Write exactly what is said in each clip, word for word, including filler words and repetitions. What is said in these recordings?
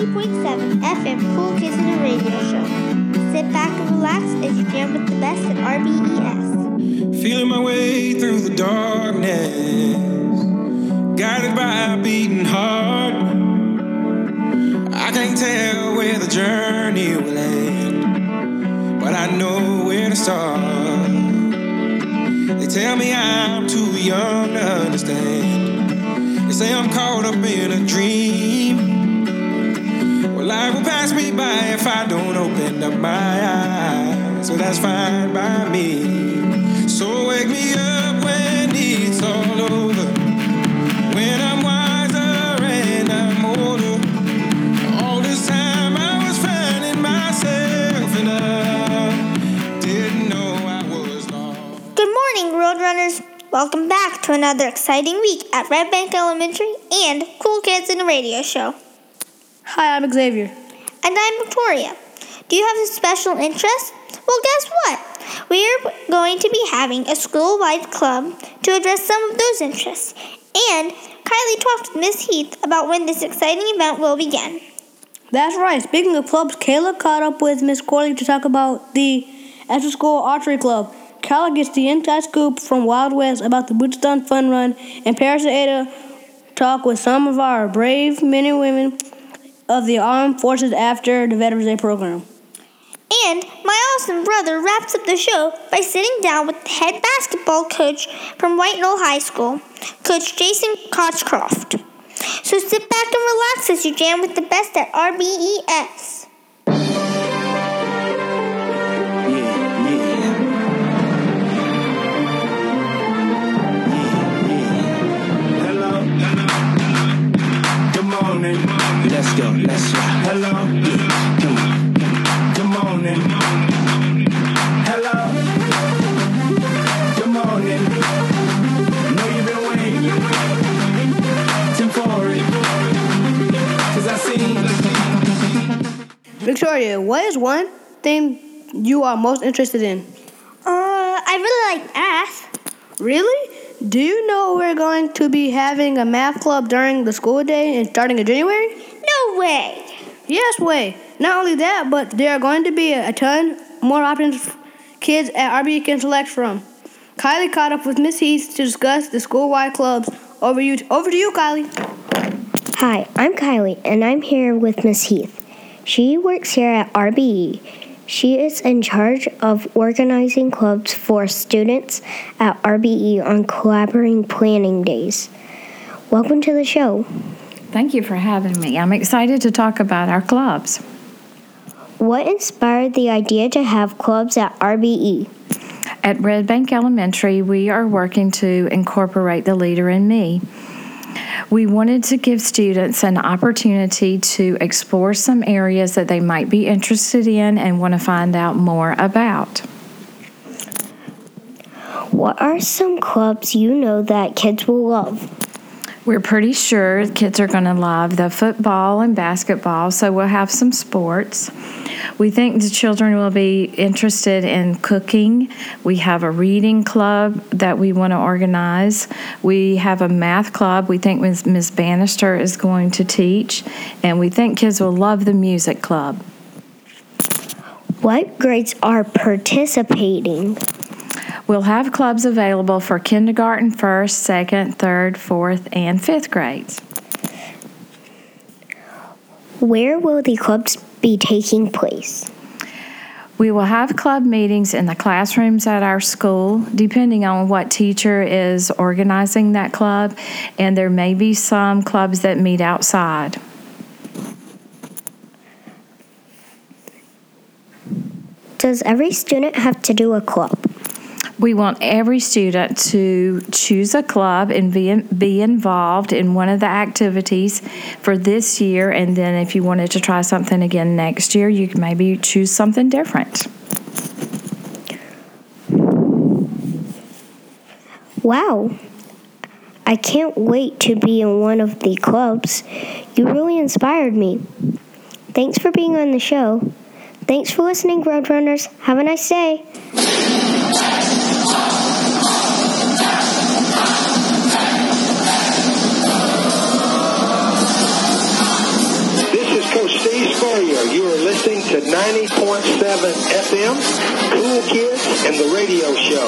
ninety point seven F M Cool Kids in a Radio Show. Sit back and relax as you jam with the best at R B E S. Feeling my way through the darkness, guided by a beating heart. I can't tell where the journey will end, but I know where to start. They tell me I'm too young to understand. They say I'm caught up in a dream. Well, life will pass me by if I don't open up my eyes, so that's fine by me. So wake me up when it's all over, when I'm wiser and I'm older. All this time I was finding myself and I didn't know I was lost. Good morning, Roadrunners. Welcome back to another exciting week at Red Bank Elementary and Cool Kids in a Radio Show. Hi, I'm Xavier. And I'm Victoria. Do you have a special interest? Well, guess what? We are going to be having a school-wide club to address some of those interests. And Kylie talked to Miss Heath about when this exciting event will begin. That's right. Speaking of clubs, Kayla caught up with Miss Corley to talk about the after-school archery club. Kayla gets the inside scoop from Wild West about the Boots Done Fun Run, and Paris and Ada talk with some of our brave men and women of the armed forces after the Veterans Day program. And my awesome brother wraps up the show by sitting down with the head basketball coach from White Knoll High School, Coach Jason Kochcroft. So sit back and relax as you jam with the best at R B E S. Let's go, let's rock. Hello, yeah, come on. Good morning. Hello. Good morning. Know you've been waiting. Tim for it. Cause I see. Victoria, what is one thing you are most interested in? Uh, I really like math. Really? Do you know we're going to be having a math club during the school day and starting in January? No way. Yes, way. Not only that, but there are going to be a ton more options kids at R B E can select from. Kylie caught up with Miss Heath to discuss the school-wide clubs. Over you, over to you, Kylie. Hi, I'm Kylie, and I'm here with Miss Heath. She works here at R B E. She is in charge of organizing clubs for students at R B E on collaborating planning days. Welcome to the show. Thank you for having me. I'm excited to talk about our clubs. What inspired the idea to have clubs at R B E? At Red Bank Elementary, we are working to incorporate the leader in me. We wanted to give students an opportunity to explore some areas that they might be interested in and want to find out more about. What are some clubs you know that kids will love? We're pretty sure kids are going to love the football and basketball, so we'll have some sports. We think the children will be interested in cooking. We have a reading club that we want to organize. We have a math club we think Miz Bannister is going to teach. And we think kids will love the music club. What grades are participating? We'll have clubs available for kindergarten, first, second, third, fourth, and fifth grades. Where will the clubs be taking place? We will have club meetings in the classrooms at our school, depending on what teacher is organizing that club, and there may be some clubs that meet outside. Does every student have to do a club? We want every student to choose a club and be, be involved in one of the activities for this year, and then if you wanted to try something again next year, you can maybe choose something different. Wow. I can't wait to be in one of the clubs. You really inspired me. Thanks for being on the show. Thanks for listening, Roadrunners. Have a nice day. This is Coach to ninety point seven F M, Cool Kids and the Radio Show.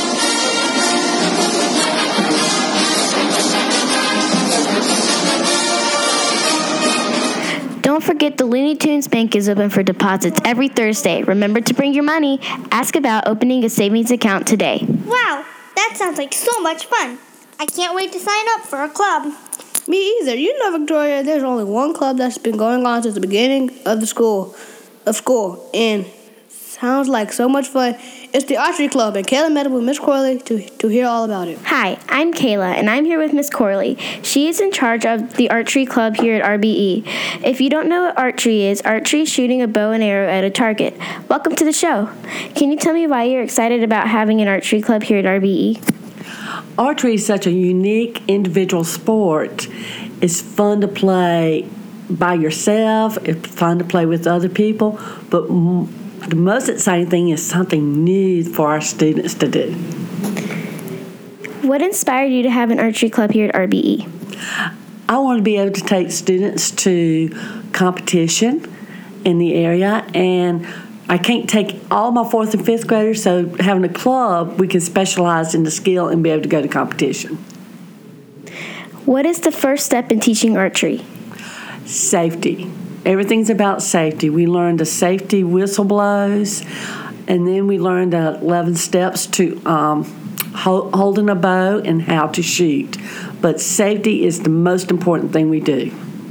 Don't forget the Looney Tunes Bank is open for deposits every Thursday. Remember to bring your money. Ask about opening a savings account today. Wow, that sounds like so much fun. I can't wait to sign up for a club. Me either. You know, Victoria, there's only one club that's been going on since the beginning of the school, of school, and sounds like so much fun. It's the archery club, and Kayla met up with Miss Corley to, to hear all about it. Hi, I'm Kayla, and I'm here with Miss Corley. She is in charge of the archery club here at R B E. If you don't know what archery is, archery is shooting a bow and arrow at a target. Welcome to the show. Can you tell me why you're excited about having an archery club here at R B E? Archery is such a unique individual sport. It's fun to play by yourself. It's fun to play with other people, but m- the most exciting thing is something new for our students to do. What inspired you to have an archery club here at R B E? I want to be able to take students to competition in the area, and I can't take all my fourth and fifth graders, so having a club, we can specialize in the skill and be able to go to competition. What is the first step in teaching archery? Safety. Everything's about safety. We learn the safety whistle blows, and then we learn the eleven steps to um, hold, holding a bow and how to shoot. But safety is the most important thing we do.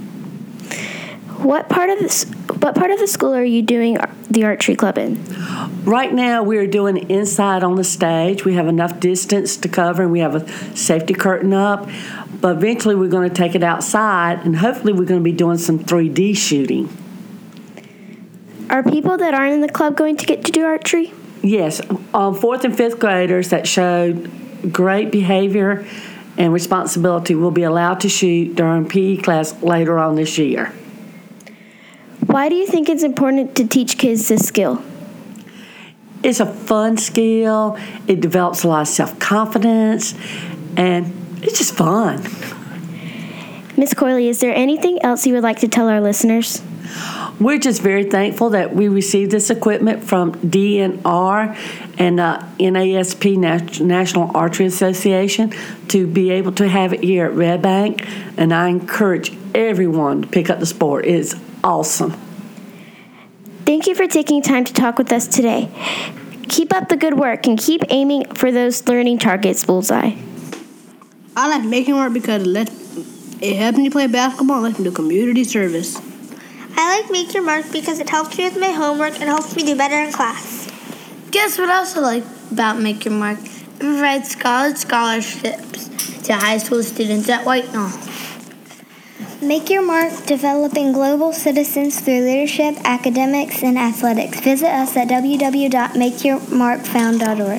What part of this? What part of the school are you doing the archery club in? Right now, we're doing it inside on the stage. We have enough distance to cover, and we have a safety curtain up. But eventually, we're going to take it outside, and hopefully, we're going to be doing some three D shooting. Are people that aren't in the club going to get to do archery? Yes, um, fourth and fifth graders that showed great behavior and responsibility will be allowed to shoot during P E class later on this year. Why do you think it's important to teach kids this skill? It's a fun skill. It develops a lot of self-confidence, and it's just fun. Miss Corley, is there anything else you would like to tell our listeners? We're just very thankful that we received this equipment from D N R and uh, N A S P, National Archery Association, to be able to have it here at Red Bank, and I encourage everyone to pick up the sport. It's awesome. Thank you for taking time to talk with us today. Keep up the good work and keep aiming for those learning targets, Bullseye. I like making work because it, lets, it helps me play basketball and lets me do community service. I like Make Your Mark because it helps me with my homework and helps me do better in class. Guess what else I like about Make Your Mark? It provides college scholarships to high school students at White Knoll. Make Your Mark, developing global citizens through leadership, academics, and athletics. Visit us at w w w dot make your mark found dot org.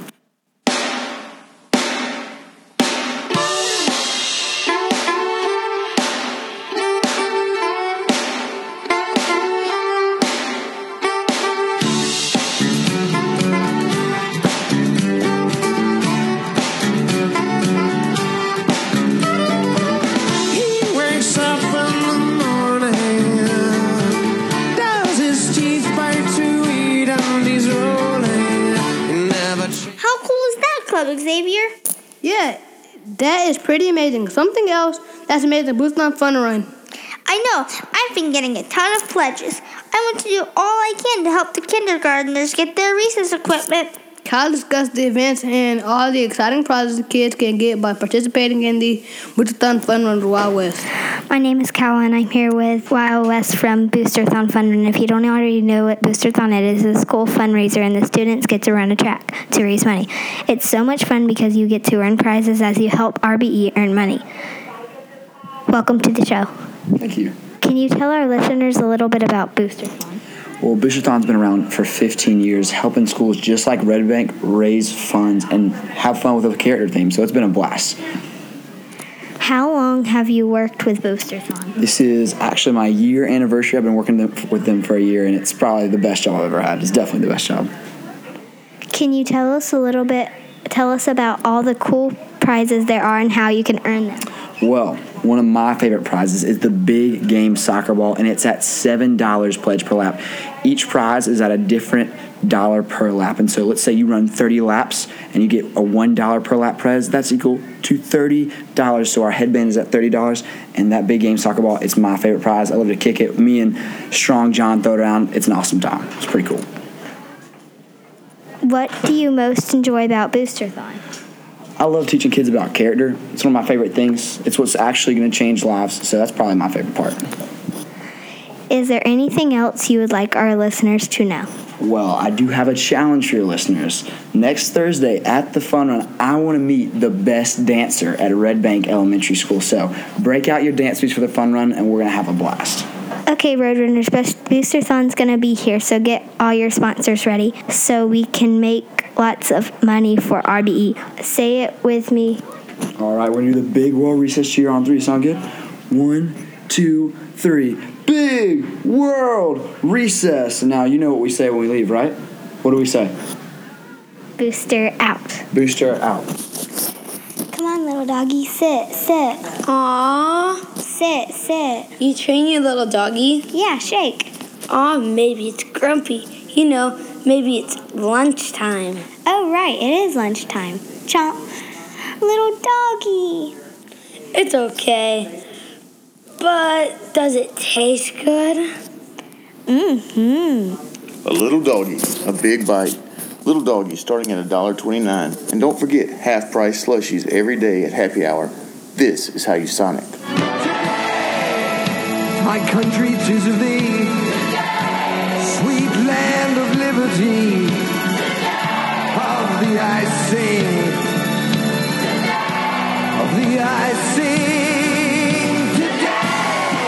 Xavier? Yeah, that is pretty amazing. Something else that's amazing, Boostathon Fun Run. I know. I've been getting a ton of pledges. I want to do all I can to help the kindergartners get their recess equipment. Kyle discussed the events and all the exciting prizes the kids can get by participating in the Boosterthon Fun Run with Wild West. My name is Cal, and I'm here with Wild West from Boosterthon Fun Run. If you don't already know what Boosterthon is, it's a school fundraiser, and the students get to run a track to raise money. It's so much fun because you get to earn prizes as you help R B E earn money. Welcome to the show. Thank you. Can you tell our listeners a little bit about Boosterthon? Well, Boosterthon's been around for fifteen years, helping schools just like Red Bank raise funds and have fun with a character theme, so it's been a blast. How long have you worked with Boosterthon? This is actually my year anniversary. I've been working with them for a year, and it's probably the best job I've ever had. It's definitely the best job. Can you tell us a little bit, tell us about all the cool prizes there are and how you can earn them? Well, one of my favorite prizes is the Big Game Soccer Ball, and it's at seven dollars pledge per lap. Each prize is at a different dollar per lap. And so let's say you run thirty laps and you get a one dollar per lap prize. That's equal to thirty dollars. So our headband is at thirty dollars, and that Big Game Soccer Ball, it's my favorite prize. I love to kick it. Me and Strong John throw it around. It's an awesome time. It's pretty cool. What do you most enjoy about Boosterthon? I love teaching kids about character. It's one of my favorite things. It's what's actually going to change lives, so that's probably my favorite part. Is there anything else you would like our listeners to know? Well, I do have a challenge for your listeners. Next Thursday at the Fun Run, I want to meet the best dancer at Red Bank Elementary School. So break out your dance moves for the Fun Run, and we're going to have a blast. Okay, Roadrunners, Boosterthon's going to be here, so get all your sponsors ready so we can make lots of money for R B E. Say it with me. All right, we're going to do the big world recess cheer on three. Sound good? One, two, three. Big world recess. Now, you know what we say when we leave, right? What do we say? Booster out. Booster out. Come on, little doggy. Sit, sit. Aww. Sit, sit. You train your little doggy? Yeah, shake. Aw, maybe it's grumpy. You know, maybe it's lunchtime. Oh, right, it is lunchtime. Chomp. Little doggy. It's okay. But does it taste good? Mm-hmm. A little doggy, a big bite. Little doggy starting at one dollar and twenty-nine cents. And don't forget, half-price slushies every day at happy hour. This is how you Sonic. My country, 'tis of thee, sweet land of liberty. Of thee I sing, of thee I sing today.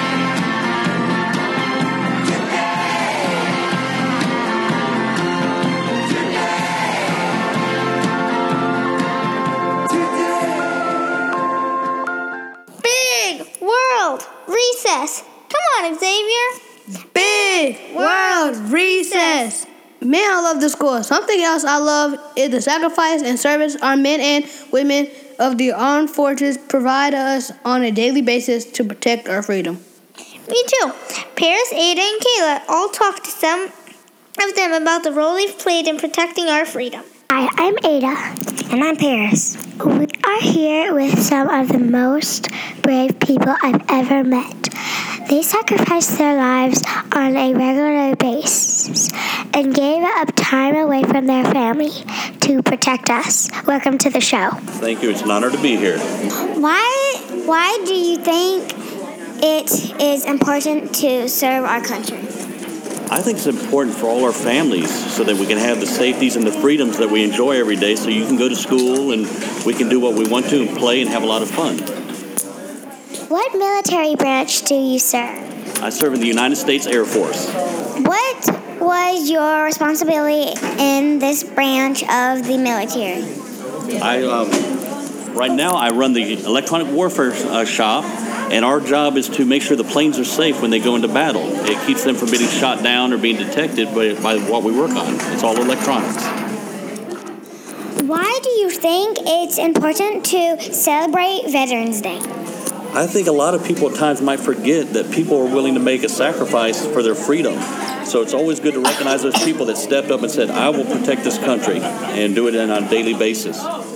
Big world recess. Come on, Xavier. Big world recess. Man, I love the school. Something else I love is the sacrifice and service our men and women of the armed forces provide us on a daily basis to protect our freedom. Me too. Paris, Ada, and Kayla all talked to some of them about the role they've played in protecting our freedom. Hi, I'm Ada. And I'm Paris. We are here with some of the most brave people I've ever met. They sacrificed their lives on a regular basis and gave up time away from their family to protect us. Welcome to the show. Thank you. It's an honor to be here. Why, why do you think it is important to serve our country? I think it's important for all our families so that we can have the safeties and the freedoms that we enjoy every day, so you can go to school and we can do what we want to and play and have a lot of fun. What military branch do you serve? I serve in the United States Air Force. What was your responsibility in this branch of the military? I um, right now I run the electronic warfare uh, shop, and our job is to make sure the planes are safe when they go into battle. It keeps them from being shot down or being detected by, by what we work on. It's all electronics. Why do you think it's important to celebrate Veterans Day? I think a lot of people at times might forget that people are willing to make a sacrifice for their freedom. So it's always good to recognize those people that stepped up and said, I will protect this country, and do it on a daily basis.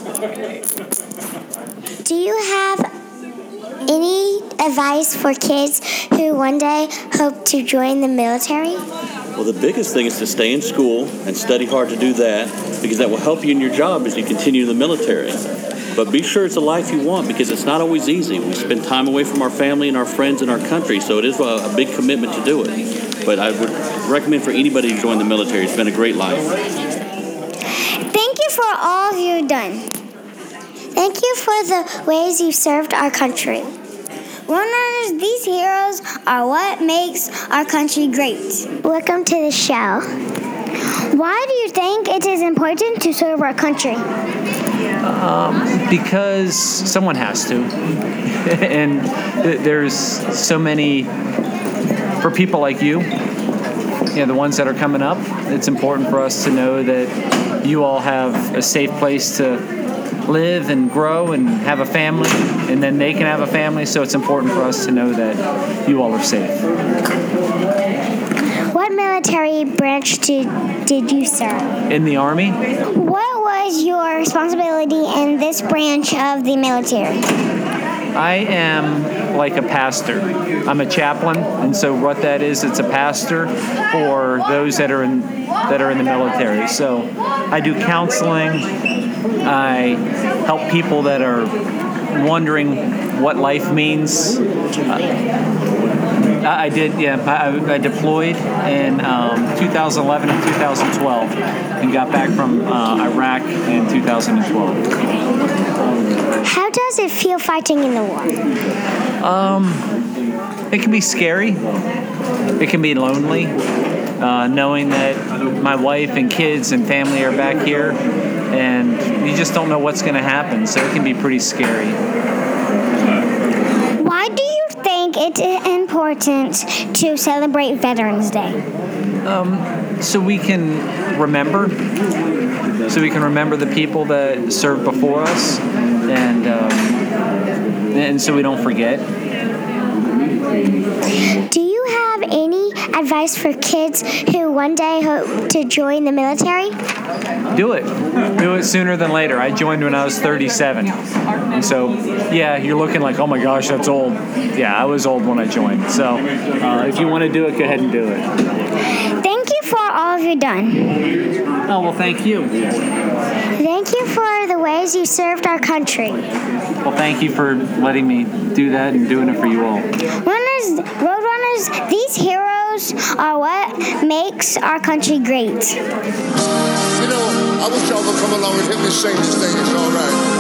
Do you have any advice for kids who one day hope to join the military? Well, the biggest thing is to stay in school and study hard to do that, because that will help you in your job as you continue in the military. But be sure it's a life you want, because it's not always easy. We spend time away from our family and our friends and our country, so it is a, a big commitment to do it. But I would recommend for anybody to join the military. It's been a great life. Thank you for all you've done. Thank you for the ways you served our country. Runners, these heroes are what makes our country great. Welcome to the show. Why do you think it is important to serve our country? Um, because someone has to. And th- there's so many, for people like you, you know, the ones that are coming up, it's important for us to know that you all have a safe place to live and grow and have a family, and then they can have a family. So it's important for us to know that you all are safe. What military branch did, did you serve? In the Army? What was your responsibility in this branch of the military? I am like a pastor. I'm a chaplain, and so what that is, it's a pastor for those that are in that are in the military. So I do counseling. I help people that are wondering what life means. Uh, I did, yeah. I, I deployed in um, two thousand eleven and two thousand twelve, and got back from uh, Iraq in two thousand twelve. How does it feel fighting in the war? Um, it can be scary. It can be lonely, uh, knowing that my wife and kids and family are back here, and you just don't know what's going to happen. So it can be pretty scary. Why do you think it's important to celebrate Veterans Day? Um, so we can remember. So we can remember the people that served before us, and um, and so we don't forget. Do you have any advice for kids who one day hope to join the military? Do it. Do it sooner than later. I joined when I was thirty-seven. And so, yeah, you're looking like, oh my gosh, that's old. Yeah, I was old when I joined. So uh, if you want to do it, go ahead and do it. Thank you for all you've done. Oh, well, thank you. Thank you for the ways you served our country. Well, thank you for letting me do that and doing it for you all. Runners, road runners, these heroes are what makes our country great. You know, I wish y'all would come along and help me sing this thing. It's all right.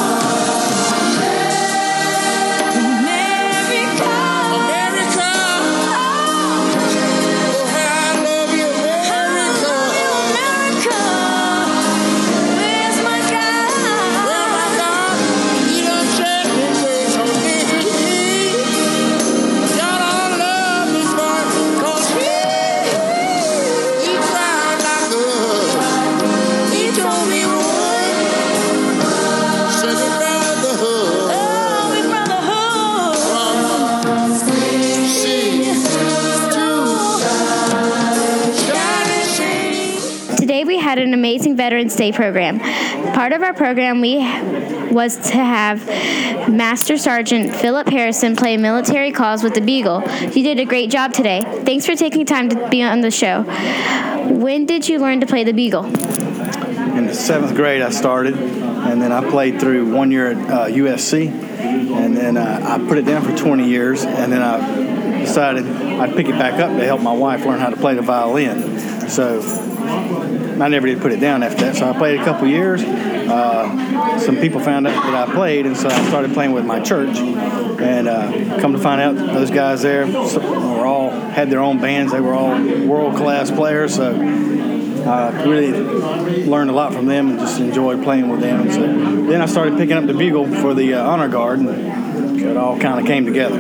Had an amazing Veterans Day program. Part of our program we was to have Master Sergeant Philip Harrison play military calls with the Beagle. You did a great job today. Thanks for taking time to be on the show. When did you learn to play the Beagle? In the seventh grade I started, and then I played through one year at uh, U S C, and then uh, I put it down for twenty years, and then I decided I'd pick it back up to help my wife learn how to play the violin. So I never did put it down after that. So I played a couple years. Uh, some people found out that I played, and so I started playing with my church. And uh, come to find out, those guys there were all had their own bands. They were all world-class players. So I really learned a lot from them and just enjoyed playing with them. And so then I started picking up the Bugle for the uh, Honor Guard, and it all kind of came together.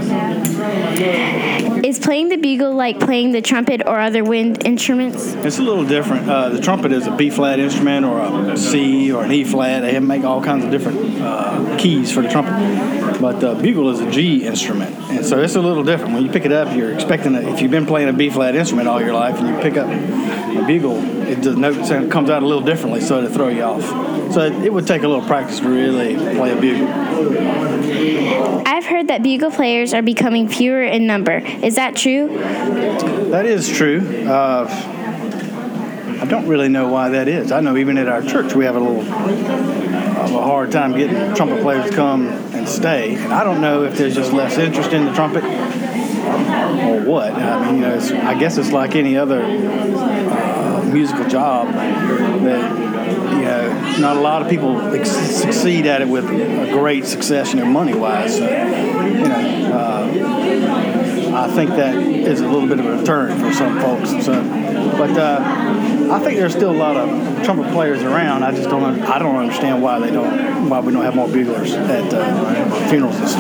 Is playing the Bugle like playing the trumpet or other wind instruments? It's a little different. Uh, the trumpet is a B-flat instrument or a C or an E-flat. They make all kinds of different uh, keys for the trumpet. But the Bugle is a G instrument, and so it's a little different. When you pick it up, you're expecting, a, if you've been playing a B-flat instrument all your life and you pick up a Bugle, it, the note sound comes out a little differently, so it'll throw you off. So it, it would take a little practice to really play a Bugle. I've heard that Bugle players are becoming fewer in number. Is that true? That is true. Uh, I don't really know why that is. I know even at our church we have a little of a hard time getting trumpet players to come and stay. And I don't know if there's just less interest in the trumpet or what. I mean, you know, it's, I guess it's like any other uh, musical job that, you know, not a lot of people ex- succeed at it with a great success, you know, money-wise. So, you know, uh, I think that is a little bit of a return for some folks. So, but uh, I think there's still a lot of trumpet players around. I just don't. I don't understand why they don't. Why we don't have more buglers at uh, funerals and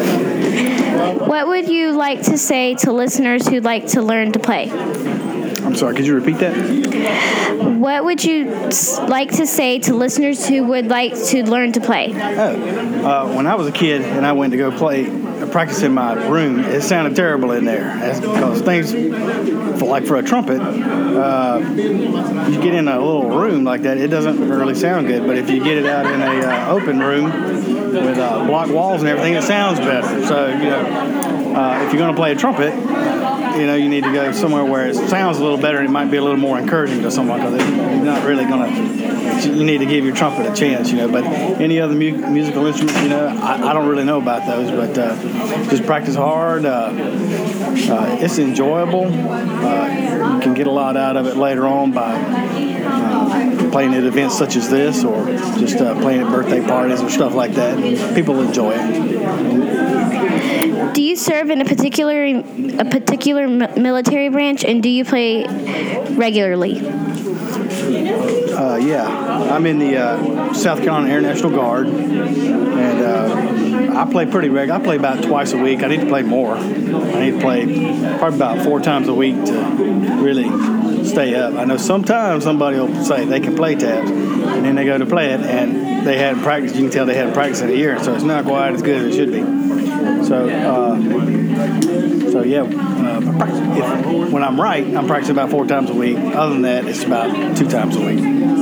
stuff. What would you like to say to listeners who'd like to learn to play? I'm I'm sorry, could you repeat that? What would you s- like to say to listeners who would like to learn to play? Oh, uh, when I was a kid and I went to go play, practice in my room, it sounded terrible in there. That's because things, for, like for a trumpet, uh, you get in a little room like that, it doesn't really sound good. But if you get it out in a uh, open room with uh, block walls and everything, it sounds better. So, you know, uh, if you're going to play a trumpet, you know, you need to go somewhere where it sounds a little better and it might be a little more encouraging to someone because you're not really going to, you need to give your trumpet a chance, you know. But any other mu- musical instrument, you know, I, I don't really know about those, but uh, just practice hard. Uh, uh, it's enjoyable. Uh, you can get a lot out of it later on by uh, playing at events such as this or just uh, playing at birthday parties or stuff like that. People enjoy it. Do you serve in a particular a particular m- military branch, and do you play regularly? Uh, yeah, I'm in the uh, South Carolina Air National Guard, and uh, I play pretty regular. I play about twice a week. I need to play more. I need to play probably about four times a week to really stay up. I know sometimes somebody will say they can play tabs, and then they go to play it, and they hadn't practiced. You can tell they hadn't practiced in a year, so it's not quite as good as it should be. So, uh, so yeah, uh, if, when I'm right, I'm practicing about four times a week. Other than that, it's about two times a week.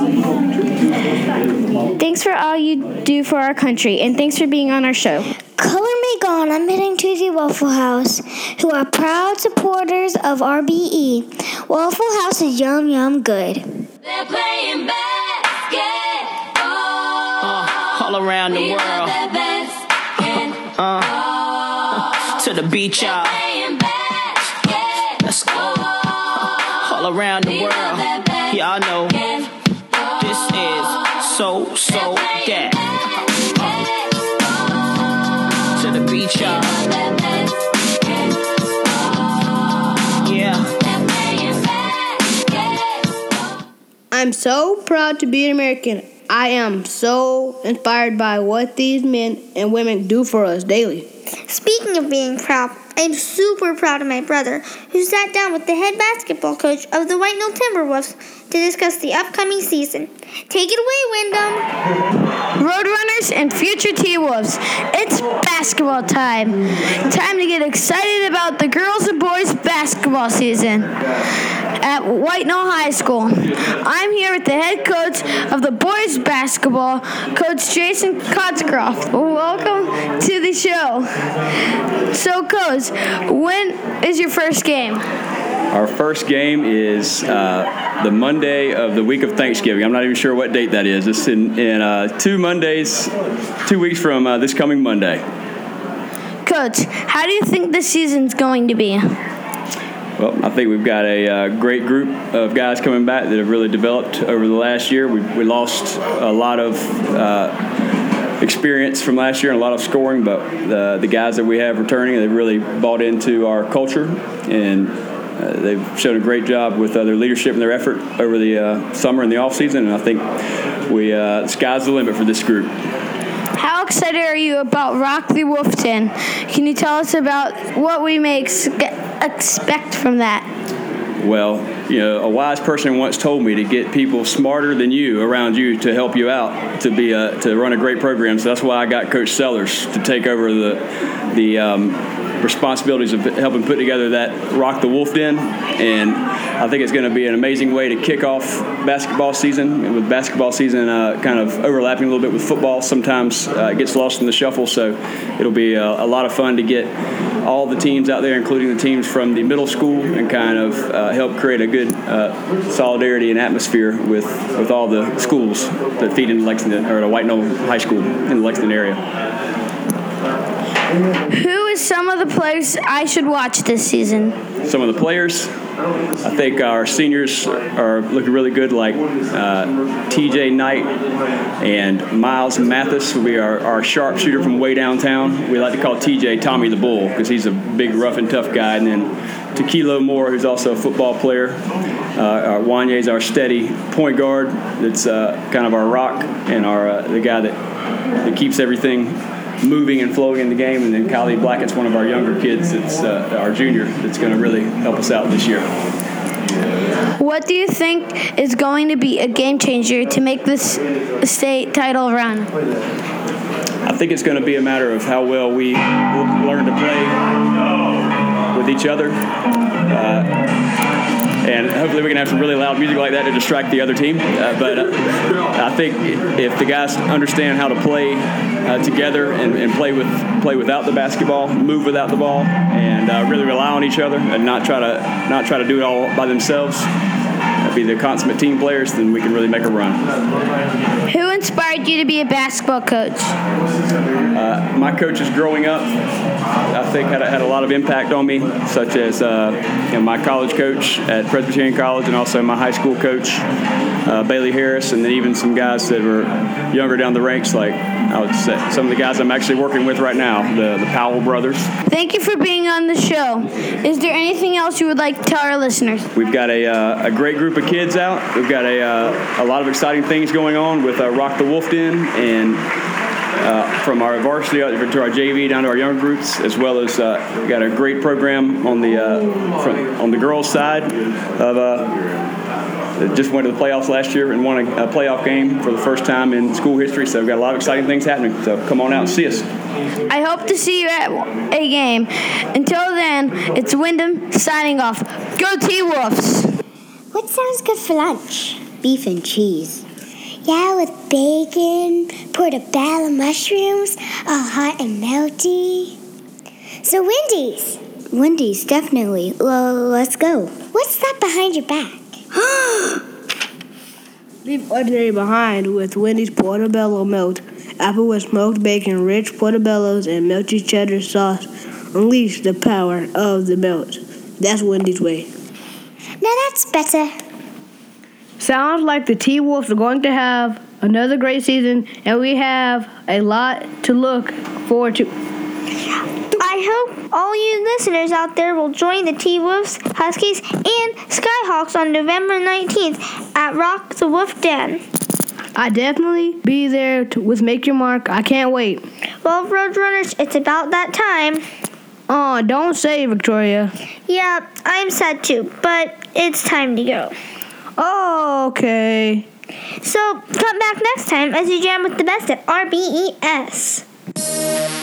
Thanks for all you do for our country, and thanks for being on our show. Color me gone, I'm heading to the Waffle House, who are proud supporters of R B E. Waffle House is yum, yum good. They're playing basketball uh, all around the we world. Uh, to the beach, y'all. Let's go. All around the world. Y'all know this is so, so that. To the beach, y'all. Yeah. I'm so proud to be an American. I am so inspired by what these men and women do for us daily. Speaking of being proud, I'm super proud of my brother, who sat down with the head basketball coach of the White Knoll Timberwolves to discuss the upcoming season. Take it away, Wyndham. Roadrunners and future T-Wolves, it's basketball time. Time to get excited about the girls and boys basketball season at White Knoll High School. I'm here with the head coach of the boys basketball, Coach Jason Cotscroft. Welcome to the show. So, Coach, when is your first game? Our first game is uh, the Monday of the week of Thanksgiving. I'm not even sure what date that is. It's in, in uh, two Mondays, two weeks from uh, this coming Monday. Coach, how do you think this season's going to be? Well, I think we've got a uh, great group of guys coming back that have really developed over the last year. We, we lost a lot of uh, experience from last year and a lot of scoring, but the, the guys that we have returning, they've really bought into our culture, and uh, they've shown a great job with uh, their leadership and their effort over the uh, summer and the off season. And I think we uh, the sky's the limit for this group. How excited are you about Rock the Wolfton? Can you tell us about what we may ex- expect from that? Well, you know, a wise person once told me to get people smarter than you around you to help you out to be a, to run a great program. So that's why I got Coach Sellers to take over the the um, responsibilities of helping put together that Rock the Wolf Den. And I think it's going to be an amazing way to kick off basketball season. And with basketball season uh, kind of overlapping a little bit with football, sometimes uh, it gets lost in the shuffle. So it'll be a, a lot of fun to get all the teams out there, including the teams from the middle school, and kind of uh, help create a good uh, solidarity and atmosphere with, with all the schools that feed into Lexington, or the White Knoll High School in the Lexington area. Who is some of the players I should watch this season? Some of the players, I think our seniors are looking really good, like uh, T J Knight and Miles Mathis will be our, our sharpshooter from way downtown. We like to call T J Tommy the Bull because he's a big, rough and tough guy. And then Tequilo Moore, who's also a football player. Uh, our Wanye is our steady point guard. That's uh, kind of our rock and our uh, the guy that, that keeps everything moving and flowing in the game. And then Kylie Blackett's one of our younger kids. That's uh, our junior that's going to really help us out this year. What do you think is going to be a game changer to make this state title run? I think it's going to be a matter of how well we learn to play with each other. Uh, And hopefully we can have some really loud music like that to distract the other team. Uh, but uh, I think if the guys understand how to play uh, together and, and play with play without the basketball, move without the ball, and uh, really rely on each other and not try to not try to do it all by themselves, uh, be the consummate team players, then we can really make a run. Who inspired you to be a basketball coach? Uh, my coaches growing up, I think, had a, had a lot of impact on me, such as uh, you know, my college coach at Presbyterian College and also my high school coach, uh, Bailey Harris, and then even some guys that were younger down the ranks, like I would say some of the guys I'm actually working with right now, the, the Powell brothers. Thank you for being on the show. Is there anything else you would like to tell our listeners? We've got a, uh, a great group of kids out. We've got a, uh, a lot of exciting things going on with uh, Rock the Wolf Den, and Uh, from our varsity to our J V down to our young groups, as well as uh, we got a great program on the uh, from, on the girls' side of uh, that just went to the playoffs last year and won a, a playoff game for the first time in school history. So we've got a lot of exciting things happening. So come on out and see us. I hope to see you at a game. Until then, it's Wyndham signing off. Go T-Wolves! What sounds good for lunch? Beef and cheese. Yeah, with bacon, portobello mushrooms, all hot and melty. So Wendy's. Wendy's, definitely. Well, let's go. What's that behind your back? Leave ordinary behind with Wendy's portobello melt. Apple with smoked bacon, rich portobellos, and melty cheddar sauce. Unleash the power of the melt. That's Wendy's way. Now that's better. Sounds like the T-Wolves are going to have another great season, and we have a lot to look forward to. I hope all you listeners out there will join the T-Wolves, Huskies, and Skyhawks on November nineteenth at Rock the Wolf Den. I definitely be there to, with Make Your Mark. I can't wait. Well, Roadrunners, it's about that time. Aw, don't say, Victoria. Yeah, I'm sad too, but it's time to go. Oh, okay. So, come back next time as you jam with the best at R B E S.